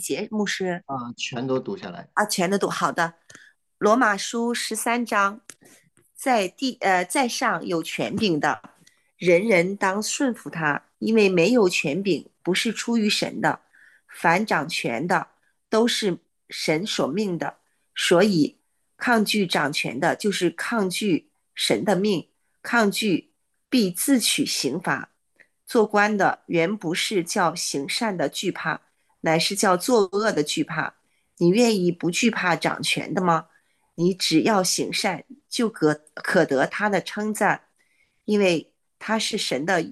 节？牧师全都读下来。 啊，全都读。好的，罗马书13章，在上有权柄的，人人当顺服他，因为没有权柄不是出于神的，凡掌权的都是神所命的，所以抗拒掌权的，就是抗拒神的命，抗拒必自取刑罚。做官的原不是叫行善的惧怕，乃是叫作恶的惧怕。你愿意不惧怕掌权的吗？你只要行善，就可得他的称赞，因为他是神的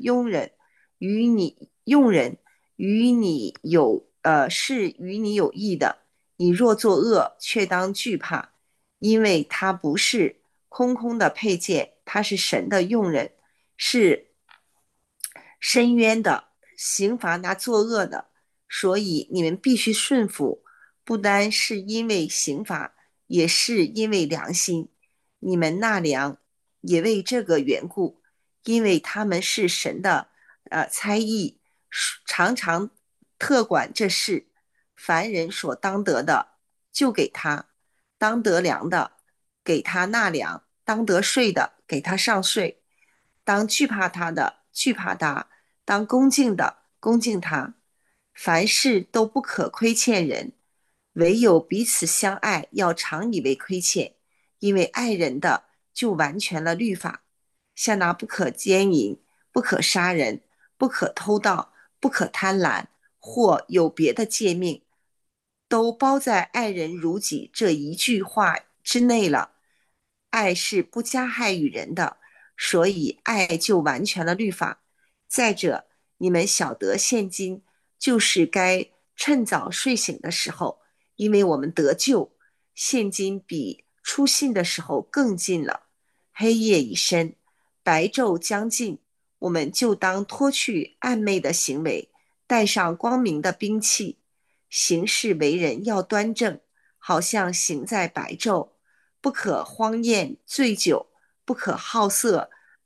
用人，与你是与你有益的。你若作恶，却当惧怕，因为他不是空空的佩剑，他是神的用人，是深渊的，刑罚那作恶的。所以你们必须顺服，不单是因为刑罚，也是因为良心。你们纳粮也为这个缘故，因为他们是神的差役，常常特管这事。凡人所当得的，就给他；当得粮的，给他纳粮；当得税的，给他上税；当惧怕他的，惧怕他；当恭敬的，恭敬他。凡事都不可亏欠人，唯有彼此相爱，要常以为亏欠，因为爱人的就完全了律法。像那不可奸淫、不可杀人、不可偷盗、不可贪婪，或有别的诫命，都包在爱人如己这一句话之内了。爱是不加害于人的，所以爱就完全了律法。再者，你们晓得现今就是该趁早睡醒的时候，因为我们得救，现今比初信的时候更近了。黑夜已深，白昼将近，我们就当脱去暗昧的行为，带上光明的兵器，行事为人要端正，好像行在白昼，不可荒宴醉酒，不可好色，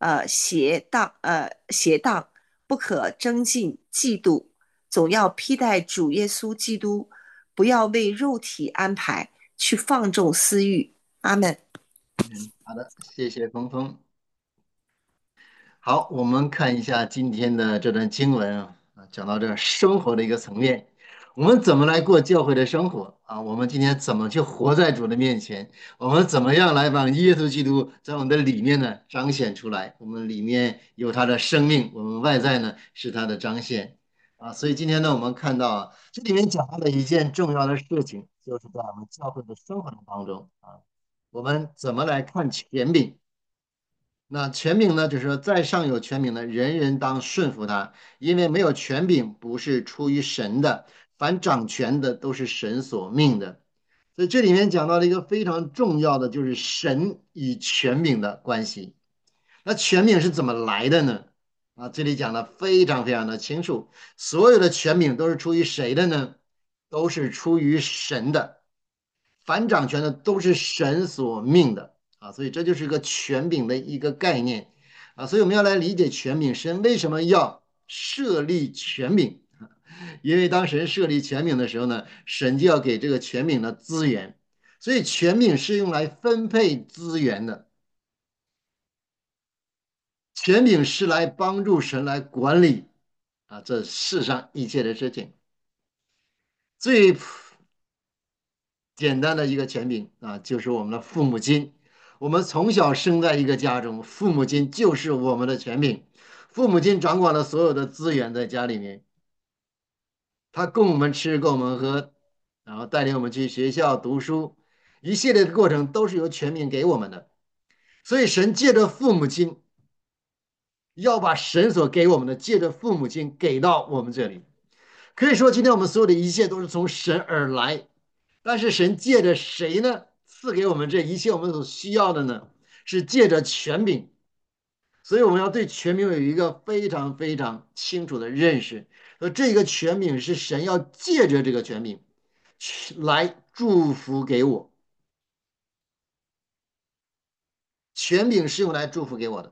邪荡，不可争竞嫉妒，总要披戴主耶稣基督，不要为肉体安排去放纵私欲。阿门。 好的，谢谢峰峰。好，我们看一下今天的这段经文讲到这个生活的一个层面，我们怎么来过教会的生活啊？我们今天怎么去活在主的面前？我们怎么样来把耶稣基督在我们的里面呢彰显出来？我们里面有他的生命，我们外在呢是他的彰显所以今天呢，我们看到这里面讲到了一件重要的事情，就是在我们教会的生活当中我们怎么来看权柄？那权柄呢，就是说在上有权柄的，人人当顺服他，因为没有权柄不是出于神的，凡掌权的都是神所命的。所以这里面讲到了一个非常重要的，就是神与权柄的关系。那权柄是怎么来的呢？这里讲的非常非常的清楚，所有的权柄都是出于谁的呢？都是出于神的。反掌权的都是神所命的所以这就是个权柄的一个概念所以我们要来理解权柄，神为什么要设立权柄？因为当神设立权柄的时候呢，神就要给这个权柄的资源，所以权柄是用来分配资源的，权柄是来帮助神来管理这世上一切的事情。最简单的一个权柄就是我们的父母亲。我们从小生在一个家中，父母亲就是我们的权柄。父母亲掌管了所有的资源在家里面，他供我们吃，供我们喝，然后带领我们去学校读书，一系列的过程都是由权柄给我们的。所以神借着父母亲，要把神所给我们的，借着父母亲给到我们这里。可以说，今天我们所有的一切都是从神而来。但是神借着谁呢？赐给我们这一切我们所需要的呢？是借着权柄。所以我们要对权柄有一个非常非常清楚的认识。这个权柄是神要借着这个权柄来祝福给我，权柄是用来祝福给我的。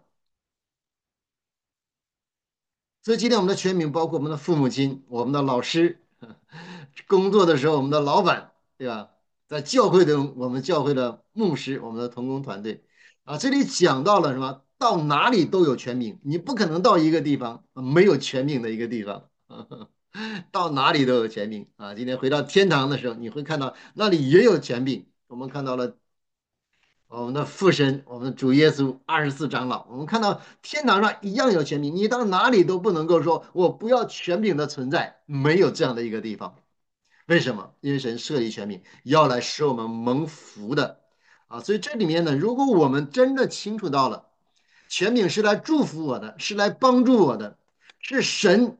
所以今天我们的权柄包括我们的父母亲、我们的老师工作的时候我们的老板，对吧？在教会的我们教会的牧师，我们的同工团队啊，这里讲到了什么？到哪里都有权柄，你不可能到一个地方没有权柄的一个地方。到哪里都有权柄啊！今天回到天堂的时候，你会看到那里也有权柄。我们看到了我们的父神，我们的主耶稣，24长老，我们看到天堂上一样有权柄，你到哪里都不能够说我不要权柄的存在，没有这样的一个地方。为什么？因为神设立权柄，要来使我们蒙福的啊。所以这里面呢，如果我们真的清楚到了，权柄是来祝福我的，是来帮助我的，是神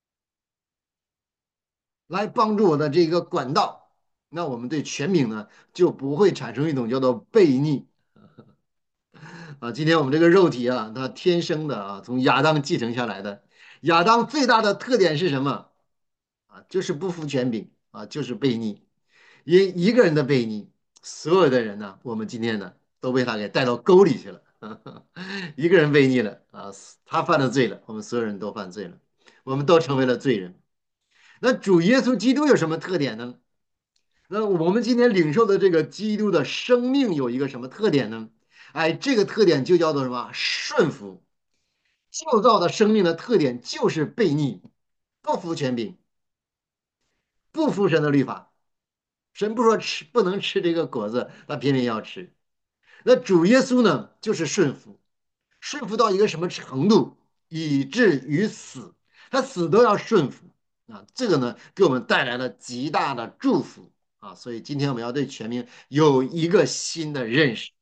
来帮助我的这个管道，那我们对权柄呢就不会产生一种叫做悖逆啊。今天我们这个肉体啊，它天生的啊，从亚当继承下来的。亚当最大的特点是什么啊？就是不服权柄啊，就是悖逆。因一个人的悖逆，所有的人呢，我们今天呢都被他给带到沟里去了。一个人悖逆了啊，他犯了罪了，我们所有人都犯罪了，我们都成为了罪人。那主耶稣基督有什么特点呢？那我们今天领受的这个基督的生命有一个什么特点呢？哎，这个特点就叫做什么？顺服。旧造的生命的特点就是悖逆，不服权柄，不服神的律法。神不说吃不能吃这个果子，他偏偏要吃。那主耶稣呢，就是顺服，顺服到一个什么程度，以至于死，他死都要顺服啊。这个呢，给我们带来了极大的祝福啊。所以今天我们要对全民有一个新的认识。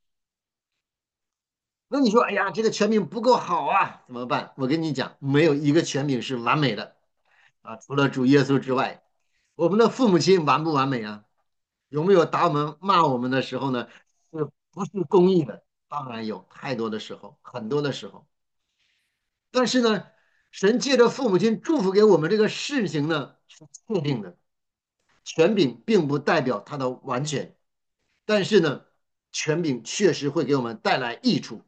那你说，哎呀，这个权柄不够好啊，怎么办？我跟你讲，没有一个权柄是完美的啊，除了主耶稣之外，我们的父母亲完不完美啊？有没有打我们、骂我们的时候呢？是不是公义的？当然有，太多的时候，很多的时候。但是呢，神借着父母亲祝福给我们这个事情呢，是确定的。权柄并不代表它的完全，但是呢，权柄确实会给我们带来益处。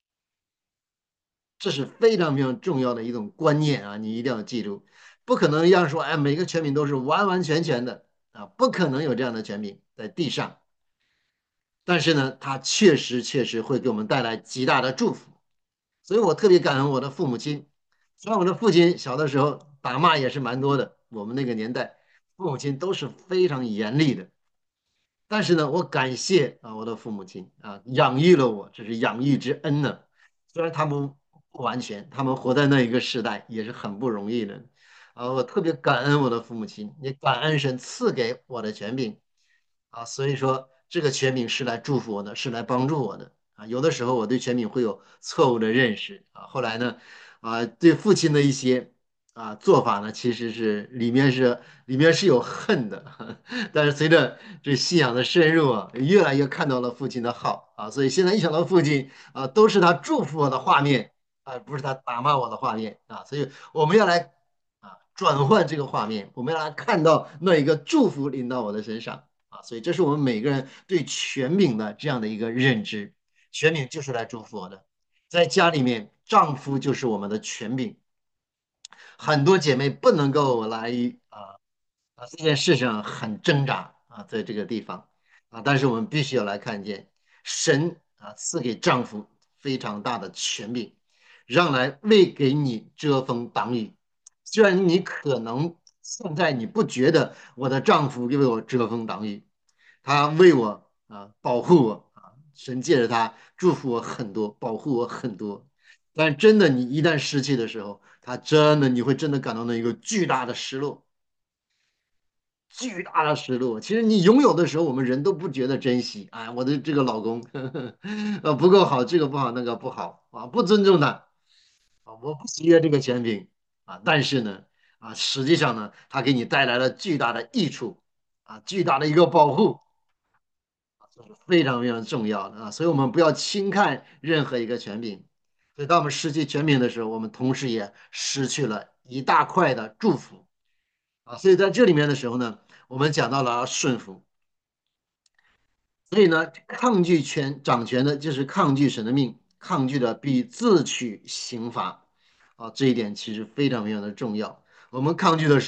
这是非常非常重要的一种观念啊，你一定要记住，不可能要说，哎，每个权柄都是完完全全的啊，不可能有这样的权柄在地上。但是呢，它确实会给我们带来极大的祝福，所以我特别感恩我的父母亲。虽然我的父亲小的时候打骂也是蛮多的，我们那个年代父母亲都是非常严厉的，但是呢，我感谢啊我的父母亲啊，养育了我，这是养育之恩呢。虽然他们不完全，他们活在那一个时代也是很不容易的啊，我特别感恩我的父母亲，也感恩神赐给我的权柄啊，所以说这个权柄是来祝福我的，是来帮助我的啊。有的时候我对权柄会有错误的认识啊，后来呢，啊，对父亲的一些做法呢，其实里面是有恨的，但是随着这信仰的深入啊，越来越看到了父亲的好啊，所以现在一想到父亲啊，都是他祝福我的画面啊，不是他打骂我的画面啊，所以我们要来转换这个画面，我们要来看到那一个祝福临到我的身上啊，所以这是我们每个人对权柄的这样的一个认知，权柄就是来祝福我的，在家里面，丈夫就是我们的权柄。很多姐妹不能够来这件事上很挣扎啊，在这个地方啊，但是我们必须要来看见神赐给丈夫非常大的权柄，让来为给你遮风挡雨。虽然你可能现在你不觉得我的丈夫为我遮风挡雨，他为我保护我啊，神借着他祝福我很多，保护我很多。但真的，你一旦失去的时候，他真的你会真的感到那一个巨大的失落，巨大的失落。其实你拥有的时候，我们人都不觉得珍惜。哎，我的这个老公，不够好，这个不好，那个不好啊，不尊重他我不喜悦这个权柄但是呢实际上呢，他给你带来了巨大的益处巨大的一个保护。这是非常非常重要的所以我们不要轻看任何一个权柄。所以当我们失去权柄的时候，我们同时也失去了一大块的祝福所以在这里面的时候呢，我们讲到了顺服。所以呢，抗拒掌权的，就是抗拒神的命，抗拒的比自取刑罚这一点其实非常非常的重要。我们抗拒的时候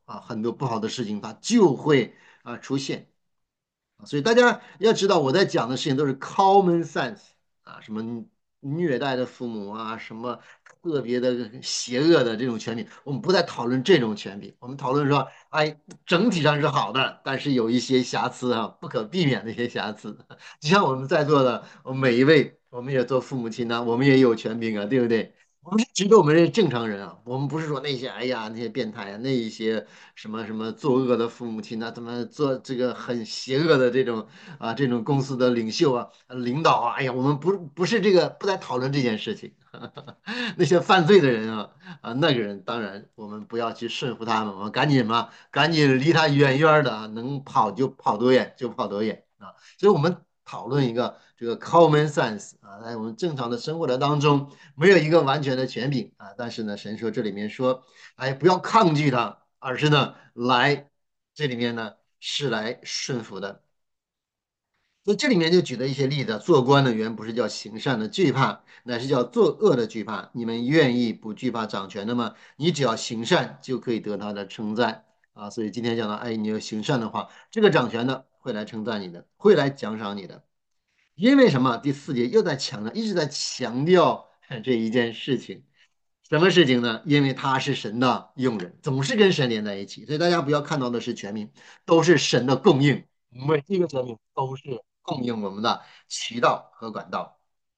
很多不好的事情它就会出现。所以大家要知道，我在讲的事情都是 common sense 什么虐待的父母什么特别的邪恶的这种权柄，我们不再讨论这种权柄，我们讨论说，哎，整体上是好的，但是有一些瑕疵不可避免的一些瑕疵。就像我们在座的我们每一位，我们也做父母亲我们也有权柄对不对？我们是觉得我们是正常人我们不是说那些哎呀那些变态那一些什么什么作恶的父母亲怎么做这个很邪恶的这种公司的领袖领导哎呀，我们不是这个不再讨论这件事情。那些犯罪的人那个人当然我们不要去顺服他们，我们赶紧离他远远的能跑就跑多远就跑多远所以我们讨论一个这个 common sense 在我们正常的生活的当中。没有一个完全的权柄但是呢，神说这里面说，哎，不要抗拒他，而是呢，这里面呢是来顺服的。所以这里面就举了一些例子，做官的原不是叫行善的惧怕，乃是叫作恶的惧怕。你们愿意不惧怕掌权的吗？你只要行善，就可以得他的称赞所以今天讲到，哎，你要行善的话，这个掌权的会来称赞你的，会来奖赏你的。因为什么？第四节又在强调，一直在强调这一件事情。什么事情呢？因为他是神的用人，总是跟神连在一起，所以大家不要看到的是全名，都是神的供应，每一个全名都是供应我们的渠道和管道。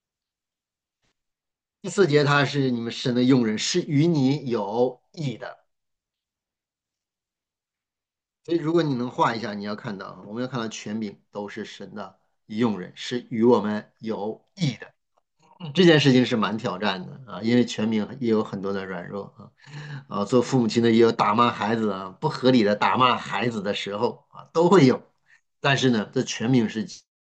第四节，他是你们神的用人，是与你有益的。所以如果你能画一下，你要看到，我们要看到权柄都是神的用人，是与我们有益的。这件事情是蛮挑战的因为全民也有很多的软弱做父母亲的也有打骂孩子不合理的打骂孩子的时候都会有。但是呢，这全民是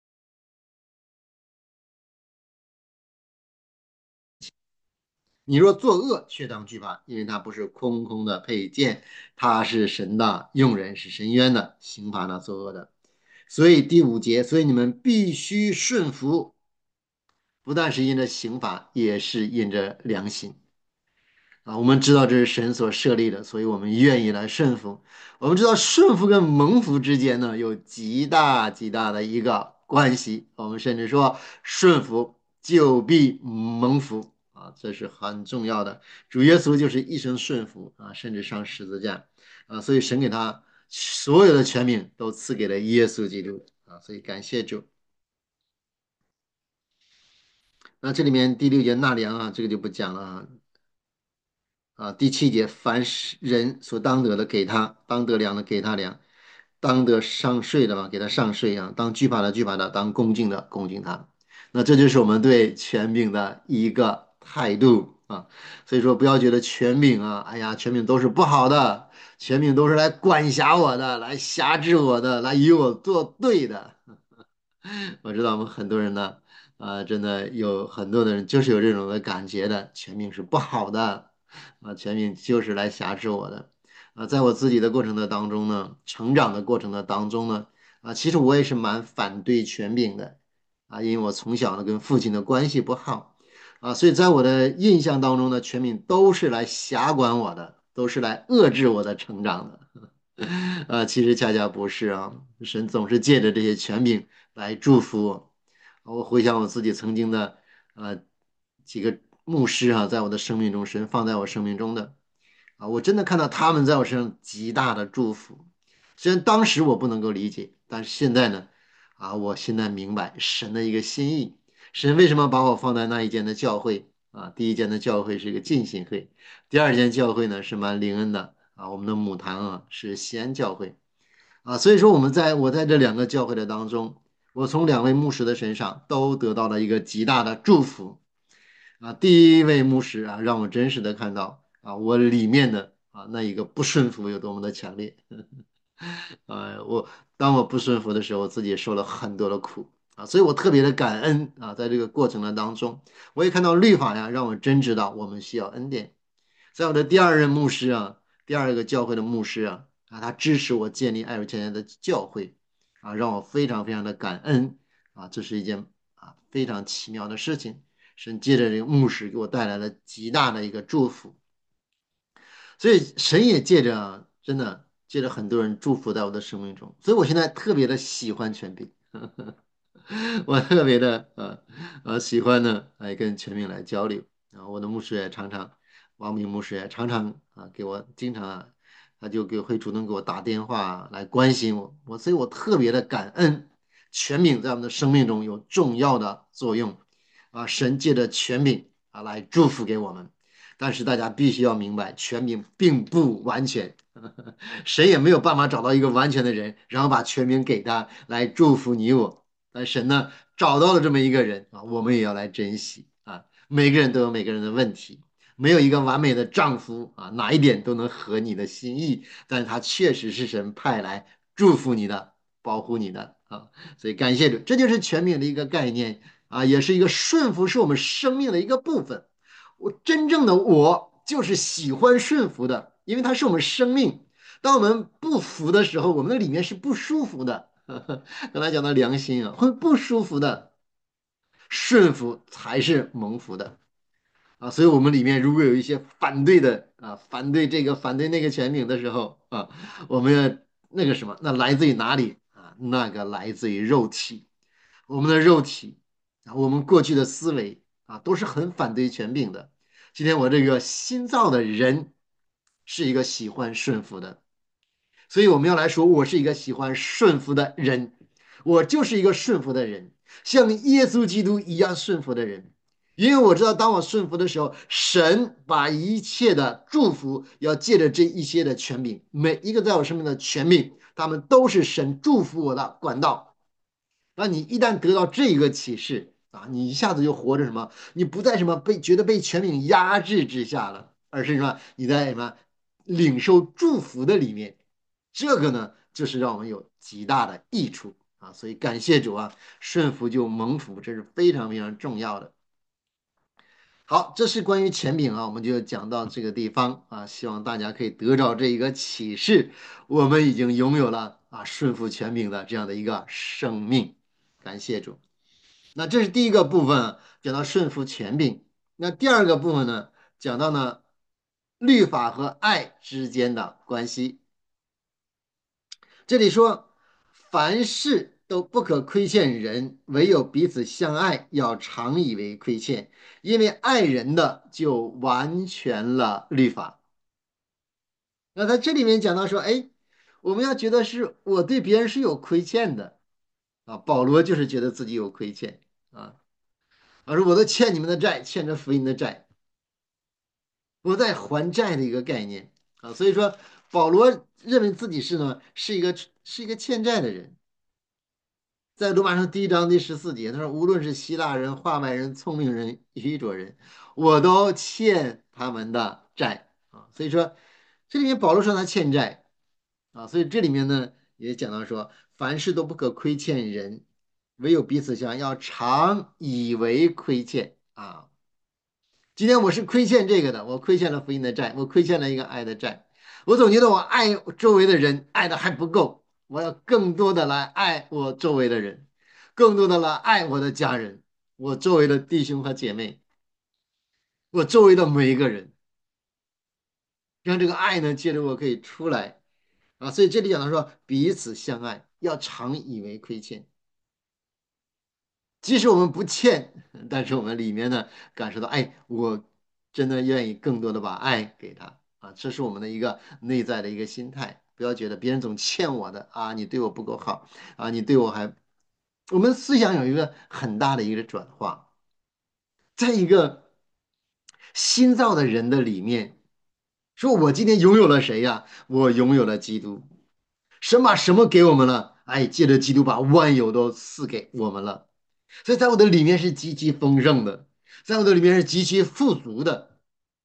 你若作恶，却当惧怕，因为他不是空空的佩剑，他是神的用人，是神冤的，刑罚那作恶的。所以第五节，所以你们必须顺服，不但是因着刑罚，也是因着良心。我们知道这是神所设立的，所以我们愿意来顺服。我们知道顺服跟蒙福之间呢有极大极大的一个关系。我们甚至说顺服就必蒙福这是很重要的。主耶稣就是一生顺服甚至上十字架所以神给他所有的权柄都赐给了耶稣基督所以感谢主。那这里面第六节纳粮这个就不讲了第七节，凡是人所当得的给他，当得粮的给他粮，当得上税的嘛给他上税当惧怕的惧怕他，当恭敬的恭敬他。那这就是我们对权柄的一个态度所以说不要觉得权柄哎呀，权柄都是不好的，权柄都是来管辖我的，来辖制我的，来与我作对的。我知道我们很多人呢，真的有很多的人就是有这种的感觉的，全命是不好的，全命就是来辖制我的，在我自己的过程的当中呢，成长的过程的当中呢，其实我也是蛮反对权柄的，因为我从小呢跟父亲的关系不好，所以在我的印象当中呢，权柄都是来辖管我的，都是来遏制我的成长的。其实恰恰不是神总是借着这些权柄来祝福我。我回想我自己曾经的几个牧师在我的生命中，神放在我生命中的我真的看到他们在我身上极大的祝福。虽然当时我不能够理解，但是现在呢我现在明白神的一个心意。神为什么把我放在那一间的教会第一间的教会是一个浸信会，第二间教会呢是蛮灵恩的我们的母堂是西安教会所以说我在这两个教会的当中，我从两位牧师的身上都得到了一个极大的祝福第一位牧师让我真实的看到我里面的那一个不顺服有多么的强烈当我不顺服的时候，我自己也受了很多的苦所以我特别的感恩在这个过程的当中，我也看到律法让我真知道我们需要恩典。在我的第二任牧师第二个教会的牧师他支持我建立爱尔前的教会让我非常非常的感恩这是一件非常奇妙的事情。神借着这个牧师给我带来了极大的一个祝福，所以神也借着真的借着很多人祝福在我的生命中，所以我现在特别的喜欢权柄。我特别的喜欢呢，跟全民来交流。然后我的牧师也常常，王明牧师也常常给我经常他就会主动给我打电话来关心我，所以我特别的感恩权柄在我们的生命中有重要的作用神借着权柄来祝福给我们。但是大家必须要明白，权柄并不完全，神也没有办法找到一个完全的人，然后把权柄给他来祝福你我。但神呢，找到了这么一个人我们也要来珍惜每个人都有每个人的问题，没有一个完美的丈夫哪一点都能合你的心意，但是他确实是神派来祝福你的、保护你的所以感谢主，这就是权柄的一个概念也是一个顺服，是我们生命的一个部分。真正的我就是喜欢顺服的，因为它是我们生命。当我们不服的时候，我们的里面是不舒服的。刚才讲到良心会不舒服的，顺服才是蒙福的所以我们里面如果有一些反对的反对这个反对那个权柄的时候我们要那个什么，那来自于哪里那个来自于肉体，我们的肉体我们过去的思维都是很反对权柄的。今天我这个新造的人是一个喜欢顺服的，所以我们要来说，我是一个喜欢顺服的人，我就是一个顺服的人，像耶稣基督一样顺服的人。因为我知道，当我顺服的时候，神把一切的祝福要借着这一些的权柄，每一个在我生命的权柄，他们都是神祝福我的管道。那你一旦得到这个启示你一下子就活着什么？你不再什么觉得被权柄压制之下了，而是什么？你在什么领受祝福的里面。这个呢，就是让我们有极大的益处所以感谢主顺服就蒙福，这是非常非常重要的。好，这是关于权柄我们就讲到这个地方希望大家可以得着这一个启示，我们已经拥有了顺服权柄的这样的一个生命，感谢主。那这是第一个部分讲到顺服权柄。那第二个部分呢，讲到呢律法和爱之间的关系。这里说，凡事都不可亏欠人，唯有彼此相爱，要常以为亏欠，因为爱人的就完全了律法。那他这里面讲到说，哎，我们要觉得是我对别人是有亏欠的保罗就是觉得自己有亏欠啊，说我都欠你们的债，欠着福音的债，我在还债的一个概念所以说保罗认为自己是一个欠债的人。在罗马书第一章第14节，他说：“无论是希腊人、化外人、聪明人、愚拙人，我都欠他们的债所以说，这里面保罗说他欠债所以这里面呢也讲到说，凡事都不可亏欠人，唯有彼此相爱，要常以为亏欠今天我是亏欠这个的，我亏欠了福音的债，我亏欠了一个爱的债。我总觉得我爱周围的人爱的还不够，我要更多的来爱我周围的人，更多的来爱我的家人，我周围的弟兄和姐妹，我周围的每一个人，让这个爱呢，借着我可以出来所以这里讲到说，彼此相爱，要常以为亏欠。即使我们不欠，但是我们里面呢感受到，哎，我真的愿意更多的把爱给他这是我们的一个内在的一个心态。不要觉得别人总欠我的你对我不够好你对我还，我们思想有一个很大的一个转化，在一个新造的人的里面，说我今天拥有了谁呀？我拥有了基督，神把什么给我们了？哎，借着基督把万有都赐给我们了。所以在我的里面是极其丰盛的，在我的里面是极其富足的，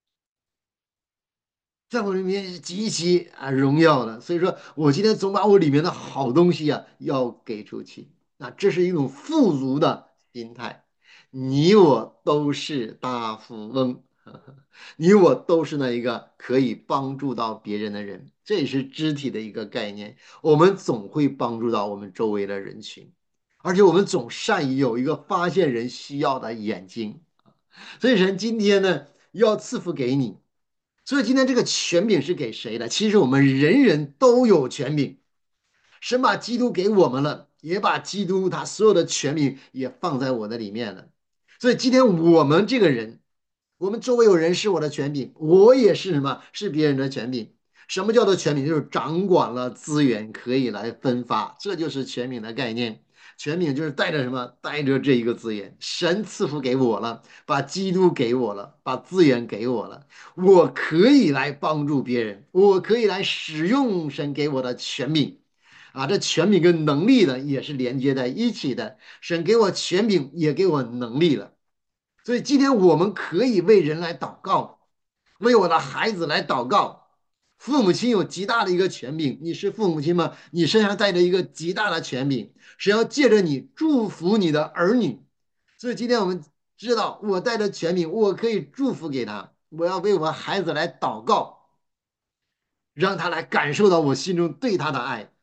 在我里面是极其荣耀的。所以说我今天总把我里面的好东西要给出去，这是一种富足的心态。你我都是大富翁，你我都是那一个可以帮助到别人的人，这也是肢体的一个概念。我们总会帮助到我们周围的人群。而且我们总善于有一个发现人需要的眼睛，所以神今天呢要赐福给你， 所以今天这个权柄是给谁的？其实我们人人都有权柄。神把基督给我们了，也把基督他所有的权柄也放在我的里面了。所以今天我们这个人，我们周围有人是我的权柄，我也是什么？是别人的权柄。什么叫做权柄？就是掌管了资源，可以来分发，这就是权柄的概念。权柄就是带着什么？带着这一个资源，神赐福给我了，把基督给我了，把资源给我了，我可以来帮助别人，我可以来使用神给我的权柄。啊，这权柄跟能力呢也是连接在一起的。神给我权柄，也给我能力了。所以今天我们可以为人来祷告，为我的孩子来祷告。父母亲有极大的一个权柄，你是父母亲吗？你身上带着一个极大的权柄，是要借着你祝福你的儿女。所以今天我们知道，我带着权柄，我可以祝福给他，我要为我孩子来祷告，让他来感受到我心中对他的爱。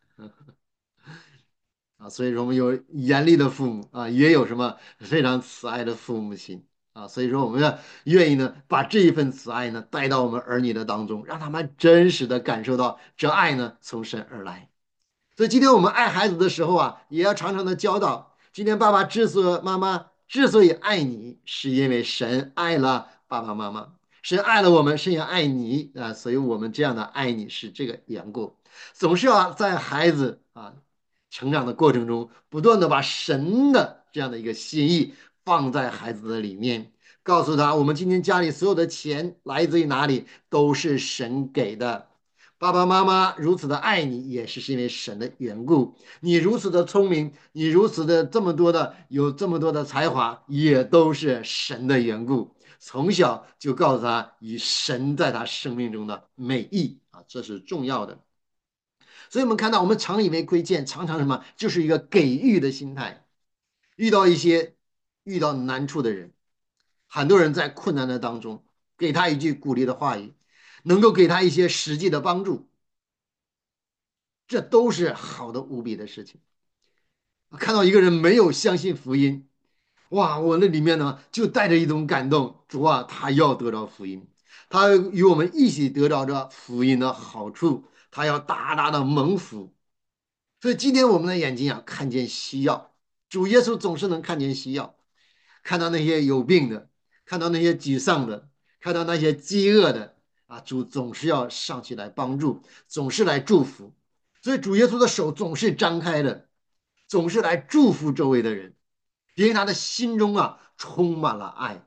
啊，所以说我们有严厉的父母啊，也有什么非常慈爱的父母亲啊，所以说我们要愿意呢，把这一份慈爱呢带到我们儿女的当中，让他们真实的感受到这爱呢从神而来。所以今天我们爱孩子的时候啊，也要常常的教导。今天爸爸妈妈之所以爱你，是因为神爱了爸爸妈妈，神爱了我们，神也爱你啊，所以我们这样的爱你是这个缘故。总是要在孩子成长的过程中，不断的把神的这样的一个心意放在孩子的里面，告诉他，我们今天家里所有的钱来自于哪里，都是神给的。爸爸妈妈如此的爱你，也是因为神的缘故。你如此的聪明，你如此的有这么多的才华，也都是神的缘故。从小就告诉他以神在他生命中的美意啊，这是重要的。所以我们看到，我们常以为亏欠，常常什么，就是一个给予的心态。遇到难处的人，很多人在困难的当中，给他一句鼓励的话语，能够给他一些实际的帮助，这都是好的无比的事情。看到一个人没有相信福音，哇，我那里面呢就带着一种感动，主啊，他要得到福音，他与我们一起得到这福音的好处，他要大大的蒙福。所以今天我们的眼睛啊，看见需要，主耶稣总是能看见需要，看到那些有病的，看到那些沮丧的，看到那些饥饿的啊，主总是要上去来帮助，总是来祝福。所以主耶稣的手总是张开的，总是来祝福周围的人，因为他的心中啊充满了爱。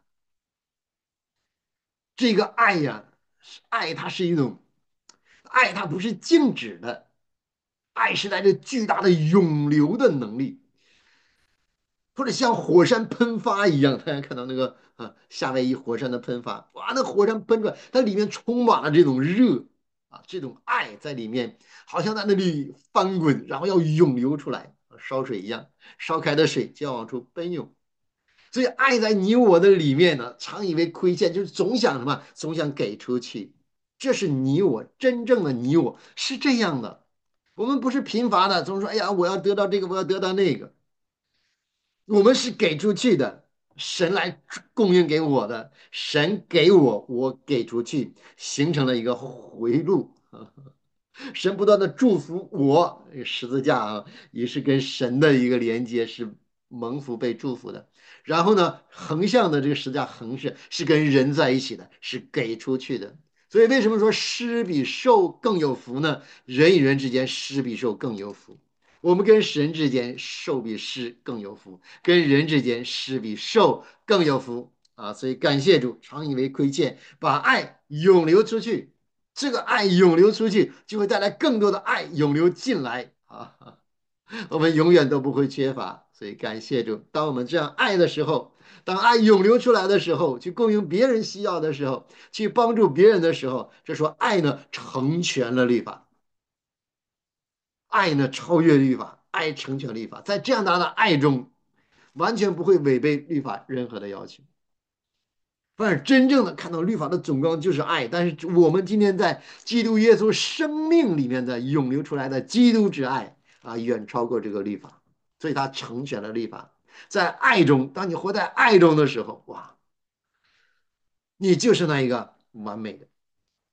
这个爱呀，爱它是一种爱，它不是静止的，爱是带着巨大的涌流的能力。或者像火山喷发一样，大家看到那个夏威夷火山的喷发，哇，那火山喷出来，它里面充满了这种热这种爱在里面，好像在那里翻滚，然后要涌流出来，烧水一样，烧开的水就要往出奔涌。所以爱在你我的里面呢，常以为亏欠，就是总想什么，总想给出去。这是你我真正的你我是这样的，我们不是贫乏的，总说哎呀，我要得到这个，我要得到那个。我们是给出去的，神来供应给我的，神给我，我给出去，形成了一个回路。神不断的祝福我，十字架也是跟神的一个连接，是蒙福被祝福的。然后呢，横向的这个十字架横是跟人在一起的，是给出去的。所以为什么说施比受更有福呢？人与人之间施比受更有福。我们跟神之间受比施更有福，跟人之间施比受更有福啊！所以感谢主，常以为亏欠，把爱涌流出去。这个爱涌流出去，就会带来更多的爱涌流进来啊！我们永远都不会缺乏。所以感谢主，当我们这样爱的时候，当爱涌流出来的时候，去供应别人需要的时候，去帮助别人的时候，这说爱呢成全了律法。爱呢超越律法，爱成全律法，在这样大的爱中，完全不会违背律法任何的要求。反而真正的看到律法的总纲就是爱，但是我们今天在基督耶稣生命里面的涌流出来的基督之爱远超过这个律法，所以他成全了律法。在爱中，当你活在爱中的时候，哇，你就是那一个完美的。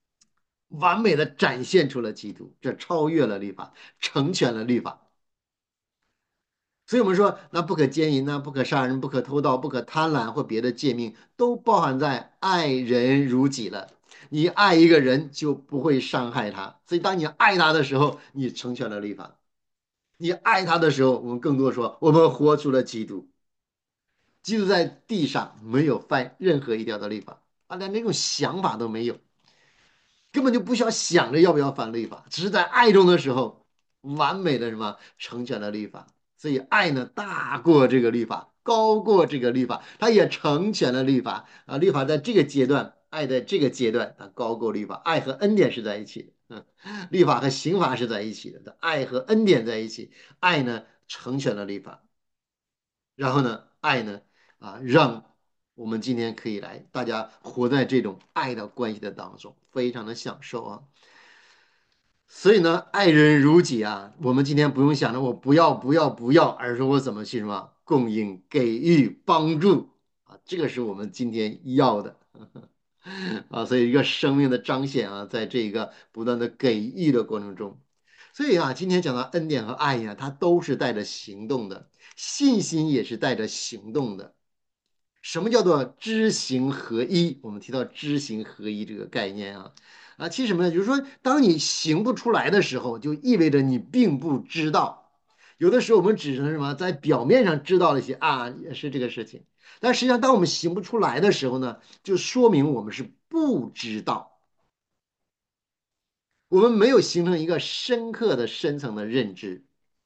完美的展现出了基督，这超越了律法，成全了律法。所以我们说，那不可奸淫呐，不可杀人，不可偷盗，不可贪婪或别的诫命，都包含在爱人如己了。你爱一个人就不会伤害他，所以当你爱他的时候，你成全了律法。你爱他的时候，我们更多说，我们活出了基督。基督在地上没有犯任何一条的律法啊，连那种想法都没有。根本就不需要想着要不要犯律法，只是在爱中的时候，完美的什么成全了律法。所以爱呢，大过这个律法，高过这个律法，它也成全了律法啊。律法在这个阶段，爱在这个阶段，它高过律法。爱和恩典是在一起的，律法和刑罚是在一起的，爱和恩典在一起，爱呢成全了律法，然后呢，爱呢让我们今天可以来，大家活在这种爱的关系的当中，非常的享受啊。所以呢，爱人如己啊，我们今天不用想着我不要不要不要，而是我怎么去什么供应、给予、帮助啊，这个是我们今天要的啊。所以一个生命的彰显啊，在这个不断的给予的过程中，所以啊，今天讲到恩典和爱呀，它都是带着行动的，信心也是带着行动的。什么叫做知行合一？我们提到知行合一这个概念其实什么呢？就是说，当你行不出来的时候，就意味着你并不知道。有的时候我们只是什么，在表面上知道了一些也是这个事情，但实际上，当我们行不出来的时候呢，就说明我们是不知道，我们没有形成一个深刻的、深层的认知。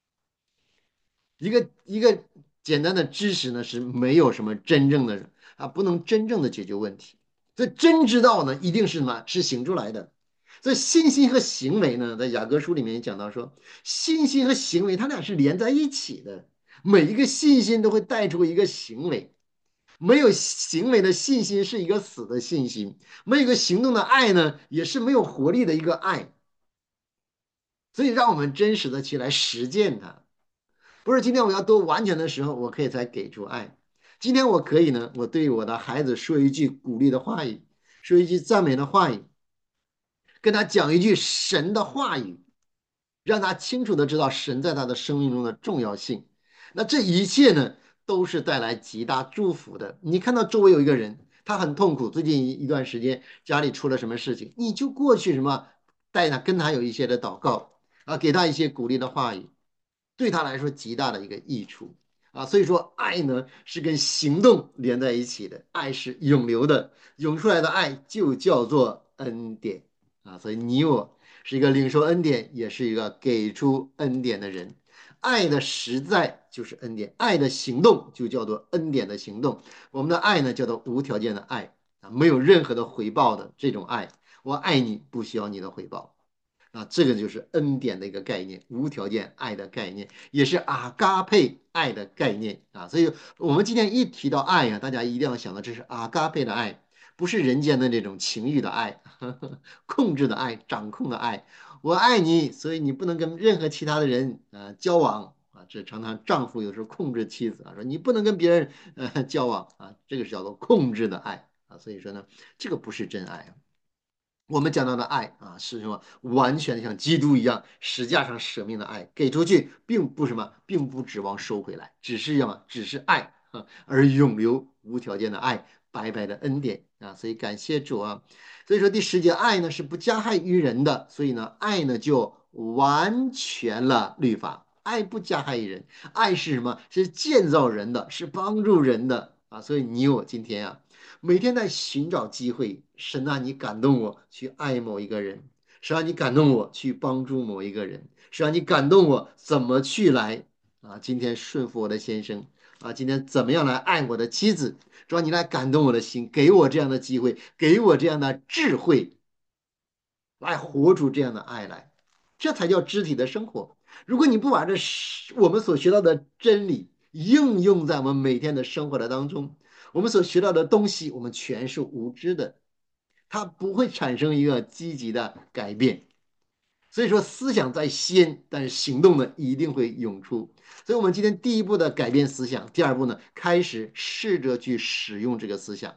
一个简单的知识呢是没有什么真正的不能真正的解决问题。所以真知道呢，一定是什么？是行出来的。所以信心和行为呢，在雅各书里面讲到说，信心和行为它俩是连在一起的。每一个信心都会带出一个行为，没有行为的信心是一个死的信心，没有一个行动的爱呢，也是没有活力的一个爱。所以让我们真实的去来实践它。不是今天我要多完全的时候，我可以才给出爱。今天我可以呢，我对我的孩子说一句鼓励的话语，说一句赞美的话语，跟他讲一句神的话语，让他清楚的知道神在他的生命中的重要性。那这一切呢，都是带来极大祝福的。你看到周围有一个人，他很痛苦，最近一段时间家里出了什么事情，你就过去什么，带他跟他有一些的祷告给他一些鼓励的话语。对他来说极大的一个益处所以说爱呢是跟行动连在一起的，爱是涌流的，涌出来的爱就叫做恩典所以你我是一个领受恩典，也是一个给出恩典的人。爱的实在就是恩典，爱的行动就叫做恩典的行动。我们的爱呢叫做无条件的爱没有任何的回报的这种爱。我爱你，不需要你的回报。这个就是恩典的一个概念，无条件爱的概念，也是阿嘎佩爱的概念所以我们今天一提到爱大家一定要想到这是阿嘎佩的爱，不是人间的这种情欲的爱，控制的爱，掌控的爱。我爱你，所以你不能跟任何其他的人交往这常常丈夫有时候控制妻子说你不能跟别人交往这个是叫做控制的爱所以说呢，这个不是真爱我们讲到的爱是什么？完全像基督一样，实价上舍命的爱，给出去，并不什么，并不指望收回来，只是什么？只是爱而永留无条件的爱，白白的恩典所以感谢主所以说第10节，爱呢是不加害于人的，所以呢，爱呢就完全了律法。爱不加害于人，爱是什么？是建造人的，是帮助人的所以你我今天每天在寻找机会，神你感动我去爱某一个人，神你感动我去帮助某一个人，神你感动我怎么去来今天顺服我的先生今天怎么样来爱我的妻子，主要你来感动我的心，给我这样的机会，给我这样的智慧，来活出这样的爱来，这才叫肢体的生活。如果你不把我们所学到的真理应用在我们每天的生活的当中，我们所学到的东西，我们全是无知的，它不会产生一个积极的改变。所以说，思想在先，但是行动呢一定会涌出。所以，我们今天第一步的改变思想，第二步呢，开始试着去使用这个思想。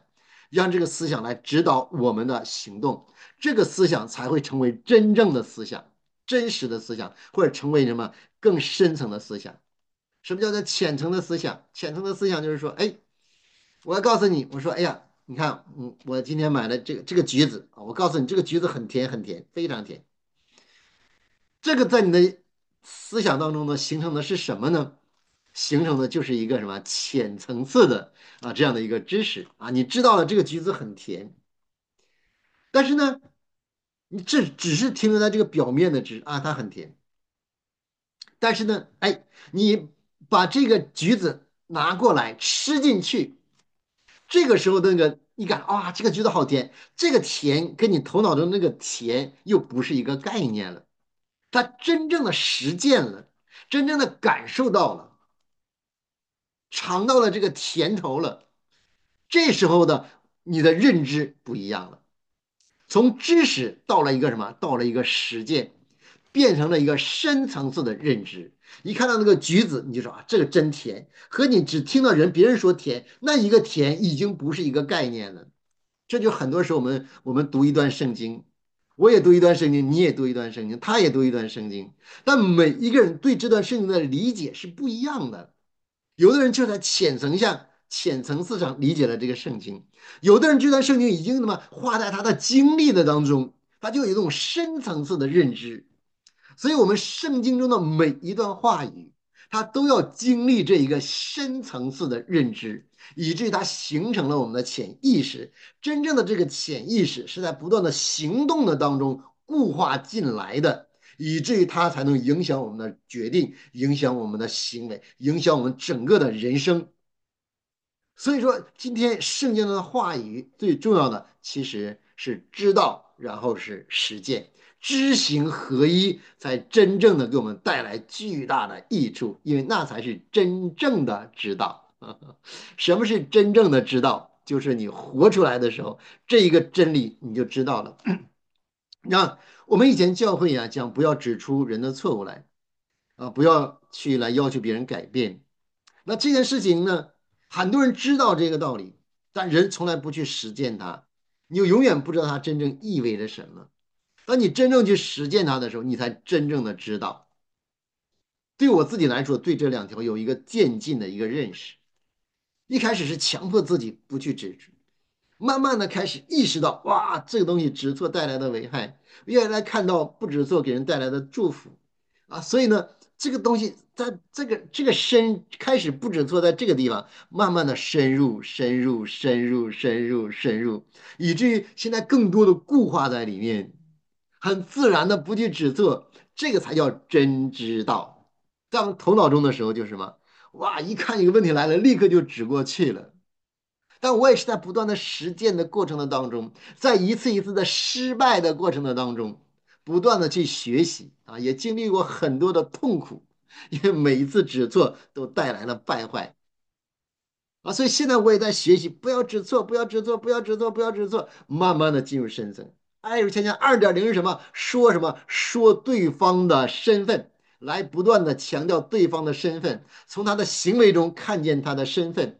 让这个思想来指导我们的行动，这个思想才会成为真正的思想、真实的思想，或者成为什么更深层的思想。什么叫做浅层的思想？浅层的思想就是说，哎，我要告诉你，我说，哎呀，你看，我今天买了这个橘子啊，我告诉你，这个橘子很甜很甜，非常甜。这个在你的思想当中呢，形成的是什么呢？形成的就是一个什么浅层次的这样的一个知识啊，你知道了这个橘子很甜，但是呢，你这只是停留在这个表面的知啊，它很甜。但是呢，哎，你把这个橘子拿过来吃进去，这个时候的那个你感啊，这个橘子好甜，这个甜跟你头脑中那个甜又不是一个概念了，它真正的实践了，真正的感受到了，尝到了这个甜头了，这时候的你的认知不一样了。从知识到了一个什么？到了一个实践，变成了一个深层次的认知。一看到那个橘子，你就说啊，这个真甜。和你只听到别人说甜，那一个甜已经不是一个概念了。这就很多时候我们读一段圣经，我也读一段圣经，你也读一段圣经，他也读一段圣经，但每一个人对这段圣经的理解是不一样的。有的人就在浅层次上理解了这个圣经，有的人这段圣经已经画在他的经历的当中，他就有一种深层次的认知。所以，我们圣经中的每一段话语，它都要经历这一个深层次的认知，以至于它形成了我们的潜意识。真正的这个潜意识是在不断的行动的当中固化进来的，以至于它才能影响我们的决定，影响我们的行为，影响我们整个的人生。所以说，今天圣经的话语最重要的其实是知道，然后是实践，知行合一，才真正的给我们带来巨大的益处，因为那才是真正的知道。什么是真正的知道？就是你活出来的时候，这一个真理你就知道了。那我们以前教会讲不要指出人的错误来不要去来要求别人改变。那这件事情呢，很多人知道这个道理，但人从来不去实践它，你就永远不知道它真正意味着什么。当你真正去实践它的时候，你才真正的知道。对我自己来说，对这两条有一个渐进的一个认识。一开始是强迫自己不去指出，慢慢的开始意识到，哇，这个东西指错带来的危害，越来看到不指错给人带来的祝福所以呢，这个东西在这个开始不止错在这个地方，慢慢的深入、深入、深入、深入、深入，以至于现在更多的固化在里面，很自然的不去指错，这个才叫真知道。在我们头脑中的时候就是什么？哇，一看一个问题来了，立刻就指过去了。但我也是在不断的实践的过程的当中，在一次一次的失败的过程的当中，不断的去学习也经历过很多的痛苦，因为每一次指错都带来了败坏所以现在我也在学习，不要指错，不要指错，不要指错，不要指错，慢慢的进入深层。爱如前讲2.0是什么？说什么？说对方的身份，来不断的强调对方的身份，从他的行为中看见他的身份。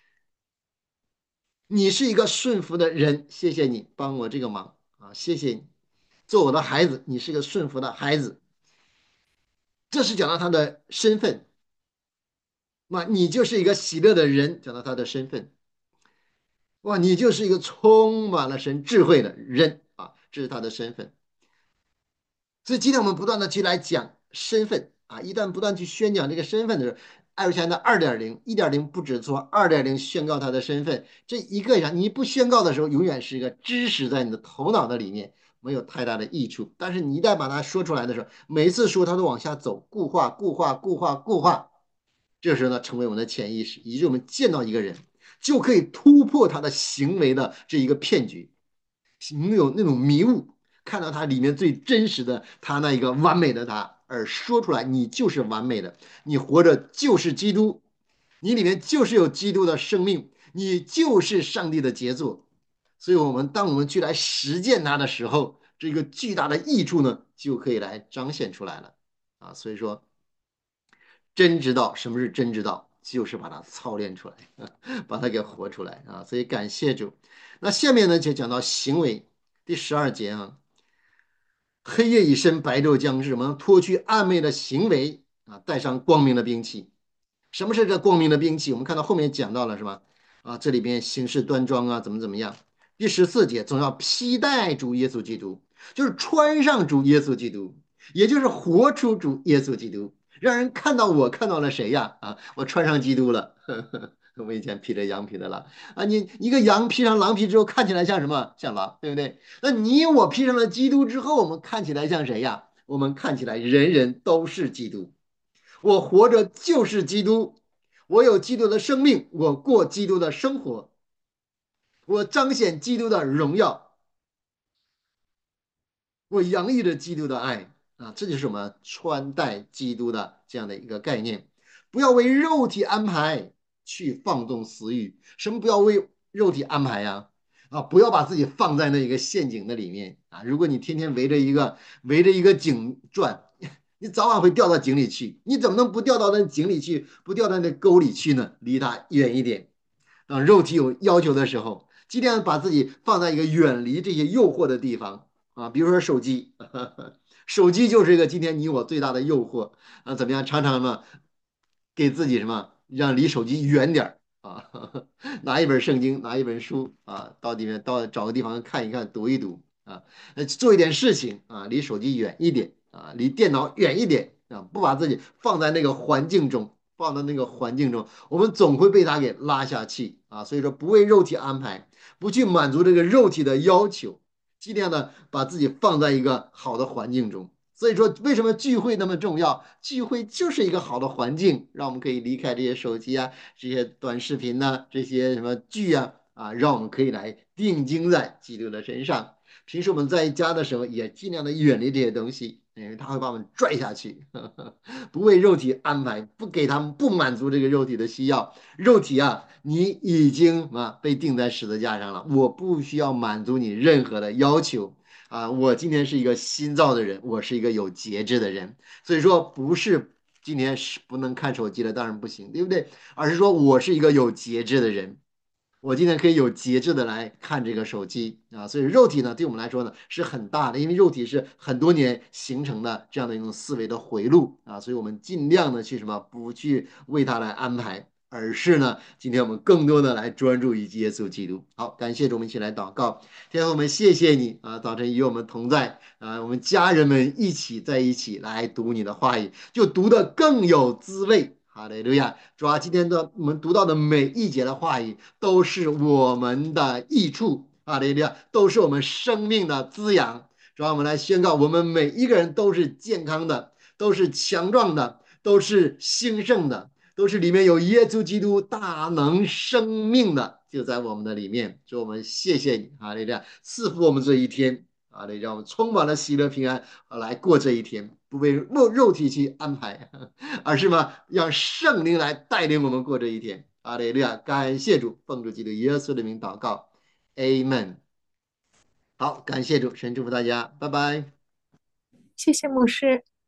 你是一个顺服的人，谢谢你帮我这个忙谢谢你，做我的孩子，你是个顺服的孩子，这是讲到他的身份。你就是一个喜乐的人，讲到他的身份。哇，你就是一个充满了神智慧的人这是他的身份。所以今天我们不断的去来讲身份一旦不断去宣讲这个身份的时候，艾瑞强的2.0、1.0不止错，2.0宣告他的身份。这一个你不宣告的时候，永远是一个知识在你的头脑的里面，没有太大的益处。但是你一旦把它说出来的时候，每一次说它都往下走，固化、固化、固化、固化。这时候呢，成为我们的潜意识，以致我们见到一个人就可以突破他的行为的这一个骗局。没有那种迷雾，看到他里面最真实的他那一个完美的他，而说出来，你就是完美的，你活着就是基督，你里面就是有基督的生命，你就是上帝的杰作。所以，当我们去来实践它的时候，这个巨大的益处呢，就可以来彰显出来了所以说，真知道什么是真知道？ 就是把它操练出来，把它给活出来啊！所以感谢主。那下面呢就讲到行为，第12节啊，黑夜已深，白昼将至，我们脱去暗昧的行为啊，带上光明的兵器。什么是这光明的兵器？我们看到后面讲到了是吧？啊，这里边行事端庄啊，怎么样？第14节总要披戴主耶稣基督，就是穿上主耶稣基督，也就是活出主耶稣基督，让人看到我看到了谁呀？啊，我穿上基督了。我以前披着羊皮的狼啊，你一个羊披上狼皮之后，看起来像什么？像狼，对不对？那你我披上了基督之后，我们看起来像谁呀？我们看起来人人都是基督。我活着就是基督，我有基督的生命，我过基督的生活，我彰显基督的荣耀，我洋溢着基督的爱啊！这就是我们穿戴基督的这样的一个概念。不要为肉体安排去放纵私欲。什么不要为肉体安排呀？啊，不要把自己放在那一个陷阱的里面啊！如果你天天围着一个井转，你早晚会掉到井里去。你怎么能不掉到那井里去，不掉到那沟里去呢？离它远一点。当肉体有要求的时候，尽量把自己放在一个远离这些诱惑的地方啊，比如说手机，手机就是一个今天你我最大的诱惑啊。怎么样？常常嘛，给自己什么，让离手机远点啊，拿一本圣经，拿一本书啊，到里面找个地方看一看，读一读啊，做一点事情啊，离手机远一点啊，离电脑远一点啊，不把自己放在那个环境中。放到那个环境中，我们总会被他给拉下去啊。所以说，不为肉体安排，不去满足这个肉体的要求，尽量的把自己放在一个好的环境中。所以说，为什么聚会那么重要？聚会就是一个好的环境，让我们可以离开这些手机啊、这些短视频呐、这些什么剧啊，让我们可以来定睛在基督的身上。平时我们在家的时候，也尽量的远离这些东西，因为它会把我们拽下去。不为肉体安排，不给他们，不满足这个肉体的需要。肉体啊，你已经被钉在十字架上了，我不需要满足你任何的要求啊！我今天是一个新造的人，我是一个有节制的人，所以说不是今天是不能看手机了，当然不行，对不对？而是说我是一个有节制的人。我今天可以有节制的来看这个手机啊，所以肉体呢，对我们来说呢是很大的，因为肉体是很多年形成的这样的一种思维的回路啊，所以我们尽量的去什么，不去为它来安排，而是呢，今天我们更多的来专注于耶稣基督。好，感谢主，我们一起来祷告。天父，我们谢谢你啊，早晨与我们同在啊，我们家人们一起在一起来读你的话语，就读得更有滋味。哈利路亚！主啊，今天的我们读到的每一节的话语，都是我们的益处。哈利路亚，都是我们生命的滋养。主啊，我们来宣告，我们每一个人都是健康的，都是强壮的，都是兴盛的，都是里面有耶稣基督大能生命的，就在我们的里面。主，我们谢谢你，哈利路亚，赐福我们这一天。啊，得让我们充满了喜乐平安来过这一天，不为肉体去安排，而是嘛，让圣灵来带领我们过这一天。阿利路亚，感谢主，奉主基督耶稣的名祷告，Amen。好，感谢主，神祝福大家，拜拜。 谢谢牧师。